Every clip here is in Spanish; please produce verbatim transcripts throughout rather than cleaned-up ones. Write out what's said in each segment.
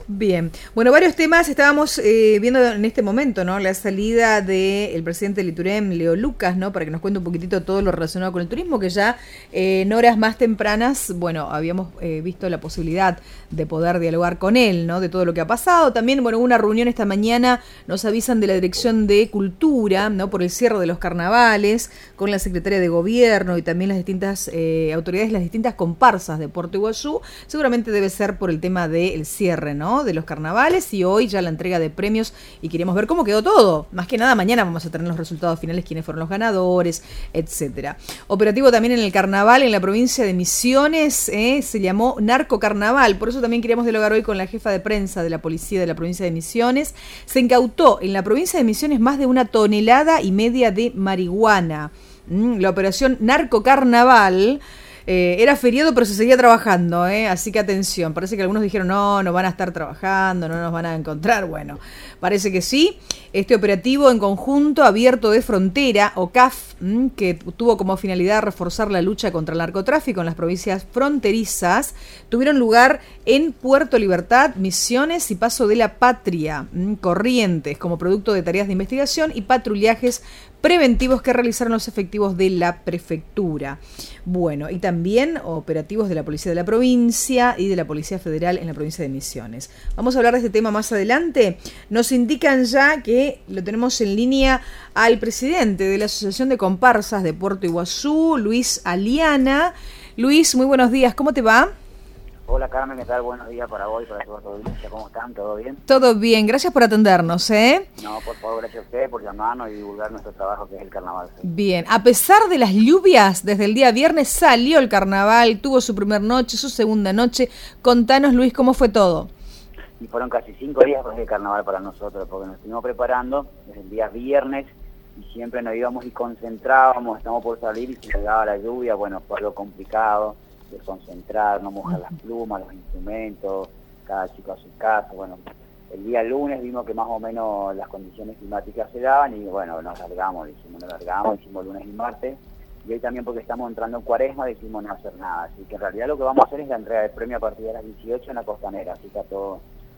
Bien, bueno, varios temas estábamos eh, viendo en este momento, ¿no? La salida del presidente del ITUREM, Leo Lucas, ¿no? Para que nos cuente un poquitito todo lo relacionado con el turismo, que ya eh, en horas más tempranas, bueno, habíamos eh, visto la posibilidad de poder dialogar con él, ¿no? De todo lo que ha pasado. También, bueno, hubo una reunión esta mañana, nos avisan de la Dirección de Cultura, ¿no? Por el cierre de los carnavales, con la Secretaria de Gobierno y también las distintas eh, autoridades, las distintas comparsas de Puerto Iguazú. Seguramente debe ser por el tema del cierre, ¿no? De los carnavales, y hoy ya la entrega de premios, y queremos ver cómo quedó todo. Más que nada mañana vamos a tener los resultados finales, quiénes fueron los ganadores, etcétera. Operativo también en el carnaval en la provincia de Misiones, eh, se llamó Narco Carnaval, por eso también queríamos dialogar hoy con la jefa de prensa de la policía de la provincia de Misiones. Se incautó en la provincia de Misiones más de una tonelada y media de marihuana. Mm, la operación Narco Carnaval. Eh, era feriado, pero se seguía trabajando, ¿eh? Así que atención, parece que algunos dijeron no, no van a estar trabajando, no nos van a encontrar. Bueno, parece que sí. Este operativo en conjunto abierto de frontera, O C A F, mmm, que tuvo como finalidad reforzar la lucha contra el narcotráfico en las provincias fronterizas, tuvieron lugar en Puerto Libertad, Misiones y Paso de la Patria, mmm, Corrientes, como producto de tareas de investigación y patrullajes preventivos que realizaron los efectivos de la prefectura. Bueno, y también operativos de la Policía de la Provincia y de la Policía Federal en la provincia de Misiones. Vamos a hablar de este tema más adelante. Nos indican ya que lo tenemos en línea al presidente de la Asociación de Comparsas de Puerto Iguazú, Luis Aliana. Luis, muy buenos días, ¿cómo te va? Hola Carmen, ¿qué tal? Buenos días para vos y para toda tu audiencia. ¿Cómo están? ¿Todo bien? Todo bien, gracias por atendernos, ¿eh? No, por favor, gracias a ustedes por llamarnos y divulgar nuestro trabajo, que es el carnaval. ¿Sí? Bien, a pesar de las lluvias, desde el día viernes salió el carnaval, tuvo su primer noche, su segunda noche. Contanos, Luis, ¿cómo fue todo? Y fueron casi cinco días de carnaval para nosotros, porque nos estuvimos preparando desde el día viernes y siempre nos íbamos y concentrábamos, estamos por salir y se llegaba la lluvia. Bueno, fue algo complicado de concentrar, no mojar las plumas, los instrumentos, cada chico a su casa. Bueno, el día lunes vimos que más o menos las condiciones climáticas se daban y bueno, nos largamos, hicimos, nos largamos, hicimos lunes y martes. Y hoy también, porque estamos entrando en cuaresma, decidimos no hacer nada. Así que en realidad lo que vamos a hacer es la entrega de premio a partir de las dieciocho en la Costanera, así que a todo,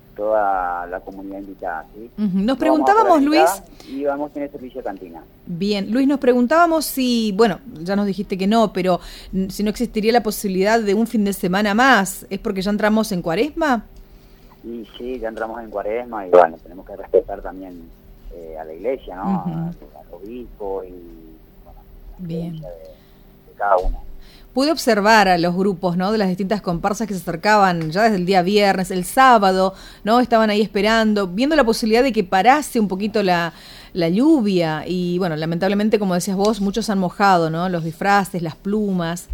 toda la comunidad invitada, ¿sí? Uh-huh. Nos no preguntábamos, Luis... Y vamos a tener servicio de cantina. Bien, Luis, nos preguntábamos si, bueno, ya nos dijiste que no, pero si no existiría la posibilidad de un fin de semana más, ¿es porque ya entramos en cuaresma? Y sí, ya entramos en cuaresma y bueno, tenemos que respetar también eh, a la iglesia, ¿no? Uh-huh. Al obispo y bueno, la Bien. De, de cada uno. Pude observar a los grupos, ¿no? De las distintas comparsas que se acercaban ya desde el día viernes, el sábado, ¿no? Estaban ahí esperando, viendo la posibilidad de que parase un poquito la, la lluvia. Y bueno, lamentablemente, como decías vos, muchos han mojado, ¿no? Los disfraces, las plumas.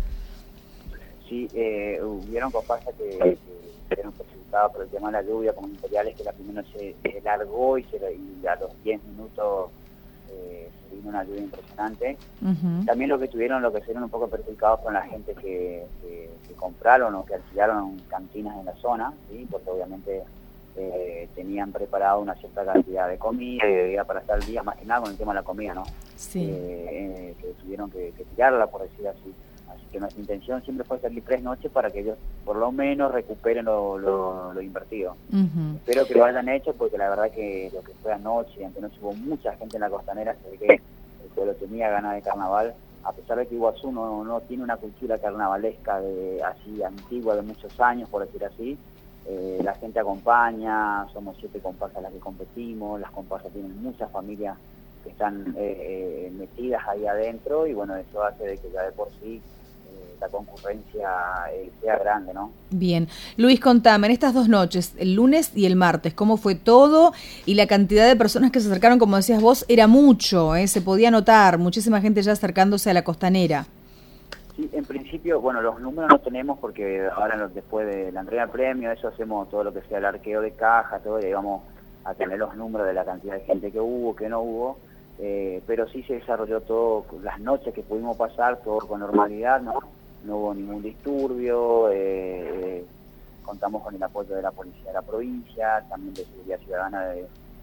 Sí, eh, hubieron comparsas que, que fueron presentadas por el tema de la lluvia, como imperiales, que la primera se, se largó y, se, y a los diez minutos eh, se vino una lluvia impresionante. Uh-huh. También lo que tuvieron, lo que se vieron un poco perjudicados con la gente que, que, que compraron o que alquilaron cantinas en la zona, ¿sí? Porque obviamente eh, tenían preparado una cierta cantidad de comida y de bebida para estar el día, más que nada con el tema de la comida, ¿no? Sí. Eh, eh, que tuvieron que, que tirarla, por decir así. Así que nuestra intención siempre fue salir tres noches para que ellos por lo menos recuperen lo, lo, lo invertido. Uh-huh. Espero que lo hayan hecho, porque la verdad que lo que fue anoche, aunque no hubo mucha gente en la Costanera, se ve que el pueblo tenía ganas de carnaval, a pesar de que Iguazú no, no tiene una cultura carnavalesca de así antigua de muchos años, por decir así. Eh, la gente acompaña, somos siete comparsas las que competimos, las comparsas tienen muchas familias que están eh, metidas ahí adentro y bueno, eso hace de que ya de por sí la concurrencia eh, sea grande, ¿no? Bien. Luis, contame, en estas dos noches, el lunes y el martes, ¿cómo fue todo? Y la cantidad de personas que se acercaron, como decías vos, era mucho, ¿eh? Se podía notar, muchísima gente ya acercándose a la Costanera. Sí, en principio, bueno, los números no tenemos porque ahora después de la entrega del premio, eso hacemos todo lo que sea el arqueo de caja, todo, y ahí vamos a tener los números de la cantidad de gente que hubo, que no hubo, eh, pero sí se desarrolló todo, las noches que pudimos pasar, todo con normalidad, ¿no? No hubo ningún disturbio, eh, contamos con el apoyo de la policía de la provincia, también de seguridad ciudadana de,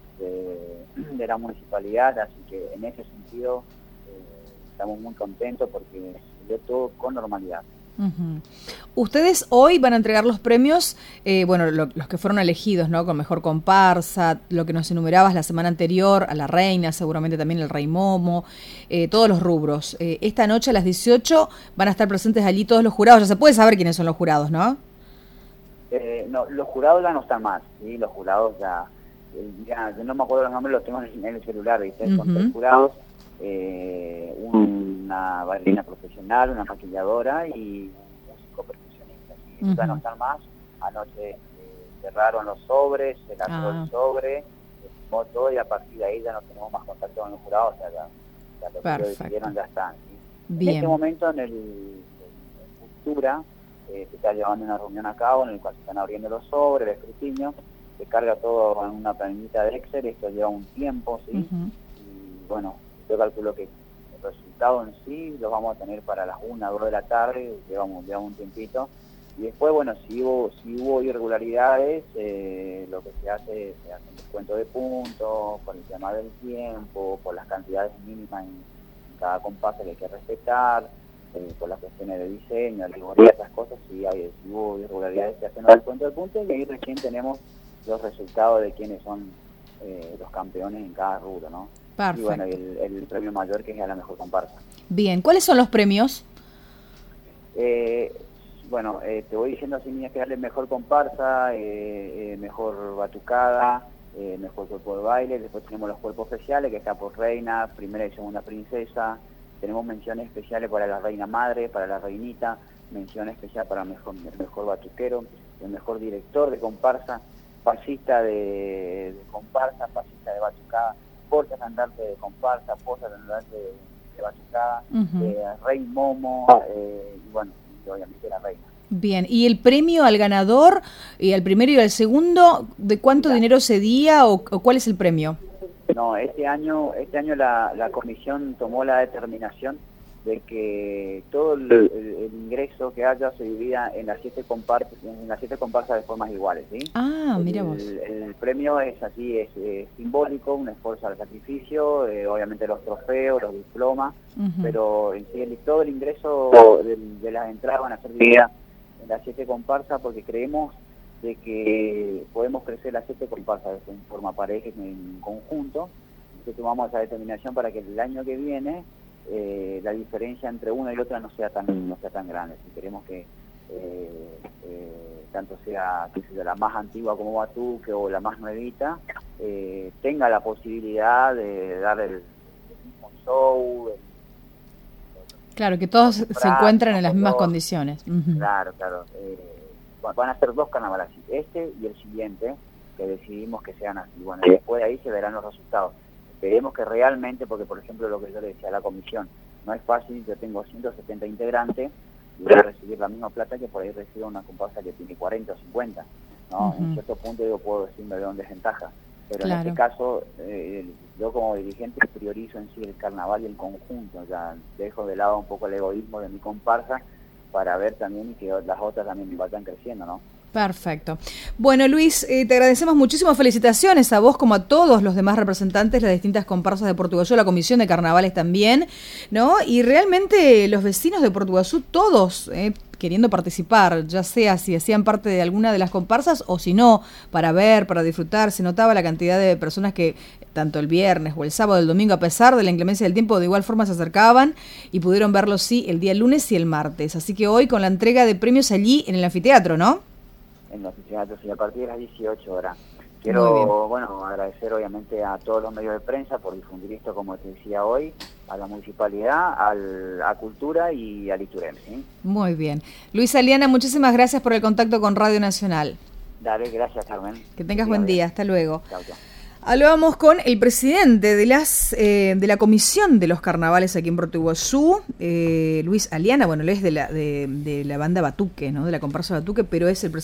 de, de la municipalidad, así que en ese sentido eh, estamos muy contentos porque se dio todo con normalidad. Uh-huh. Ustedes hoy van a entregar los premios, eh, bueno, lo, los que fueron elegidos, ¿no? Con mejor comparsa, lo que nos enumerabas la semana anterior, a la reina, seguramente también el rey Momo, eh, todos los rubros. Eh, esta noche a las dieciocho van a estar presentes allí todos los jurados. Ya se puede saber quiénes son los jurados, ¿no? Eh, no, los jurados ya no están más, ¿sí? Los jurados ya, eh, ya, yo no me acuerdo los nombres, los tengo en el celular, ¿viste? Son uh-huh. tres jurados, eh, una bailarina profesional, una maquilladora y un músico percusionista, ¿sí? Uh-huh. Ya no están más. Anoche eh, cerraron los sobres, se lanzó ah. el sobre, se firmó todo y a partir de ahí ya no tenemos más contacto con los jurados, o sea, ya, ya lo que ellos decidieron ya están, ¿sí? En este momento en el en Cultura Eh, se está llevando una reunión a cabo en el cual se están abriendo los sobres, el escrutinio, se carga todo en una planilla de Excel, esto lleva un tiempo, ¿sí? Uh-huh. Y bueno, yo calculo que el resultado en sí lo vamos a tener para las una, dos de la tarde, llevamos, llevamos un tiempito, y después, bueno, si hubo, si hubo irregularidades, eh, lo que se hace, se hace un descuento de puntos, por el tema del tiempo, por las cantidades mínimas en, en cada comparsa que hay que respetar, Eh, por las cuestiones de diseño, alegoría, esas cosas, si, hay, si hubo irregularidades se hacen el descuento de puntos y ahí recién tenemos los resultados de quiénes son eh, los campeones en cada rubro, ¿no? Perfecto. Y bueno, el, el premio mayor que es a la mejor comparsa. Bien, ¿cuáles son los premios? Eh, bueno, eh, te voy diciendo así, niñas, que darle mejor comparsa, eh, eh, mejor batucada, eh, mejor cuerpo de baile, después tenemos los cuerpos especiales, que está por reina, primera y segunda princesa. Tenemos menciones especiales para la reina madre, para la reinita, mención especial para el mejor, el mejor batuquero, el mejor director de comparsa, pasista de, de comparsa, pasista de batucada, porta andante de comparsa, porta andante de, de batucada, uh-huh. eh, rey Momo, eh, y bueno, y obviamente la reina. Bien, ¿y el premio al ganador, y al primero y al segundo, de cuánto claro. dinero cedía o, o cuál es el premio? No, este año este año la, la comisión tomó la determinación de que todo el, el, el ingreso que haya se divida en las siete comparsas, en las siete comparsas de formas iguales, ¿sí? Ah, mira vos. El, el premio es así, es, es simbólico, un esfuerzo al sacrificio, eh, obviamente los trofeos, los diplomas, uh-huh. pero en sí el, todo el ingreso de, de las entradas van a ser divididas en las siete comparsas porque creemos de que podemos crecer las siete comparsas en forma pareja, en conjunto, que tomamos esa determinación para que el año que viene eh, la diferencia entre una y otra no sea tan no sea tan grande. Si queremos que eh, eh, tanto sea, que sea la más antigua como Batuque o la más nuevita, eh, tenga la posibilidad de dar el, el mismo show. El, claro, que todos el se encuentran en las mismas todos, condiciones. Uh-huh. Claro, claro. Eh, van a ser dos carnavales, este y el siguiente, que decidimos que sean así. Bueno, y después de ahí se verán los resultados. Esperemos que realmente, porque por ejemplo lo que yo le decía a la comisión, no es fácil, yo tengo ciento setenta integrantes y voy a recibir la misma plata que por ahí recibe una comparsa que tiene cuarenta o cincuenta, ¿no? Uh-huh. En cierto punto yo puedo decir me veo en desventaja, pero claro. en este caso eh, yo como dirigente priorizo en sí el carnaval y el conjunto, o sea, dejo de lado un poco el egoísmo de mi comparsa para ver también y que las otras también vayan creciendo, ¿no? Perfecto. Bueno, Luis, eh, te agradecemos muchísimo. Felicitaciones a vos como a todos los demás representantes, las distintas comparsas de Puerto Iguazú, la Comisión de Carnavales también, ¿no? Y realmente los vecinos de Puerto Iguazú, todos eh, queriendo participar, ya sea si hacían parte de alguna de las comparsas o si no, para ver, para disfrutar. Se notaba la cantidad de personas que tanto el viernes o el sábado o el domingo, a pesar de la inclemencia del tiempo, de igual forma se acercaban y pudieron verlo, sí, el día lunes y el martes. Así que hoy con la entrega de premios allí en el anfiteatro, ¿no? En los anfiteatros y a partir de las dieciocho horas. Quiero, bueno, agradecer obviamente a todos los medios de prensa por difundir esto, como te decía hoy, a la municipalidad, al, a Cultura y al ITUREM, ¿sí? Muy bien. Luis Aliana, muchísimas gracias por el contacto con Radio Nacional. Dale, gracias, Carmen. Que tengas buen día, hasta luego. Chau, chau. Hablábamos con el presidente de las eh, de la comisión de los carnavales aquí en Puerto Iguazú, eh, Luis Aliana. Bueno, él es de la de, de la banda Batuque, ¿no? De la comparsa Batuque, pero es el presidente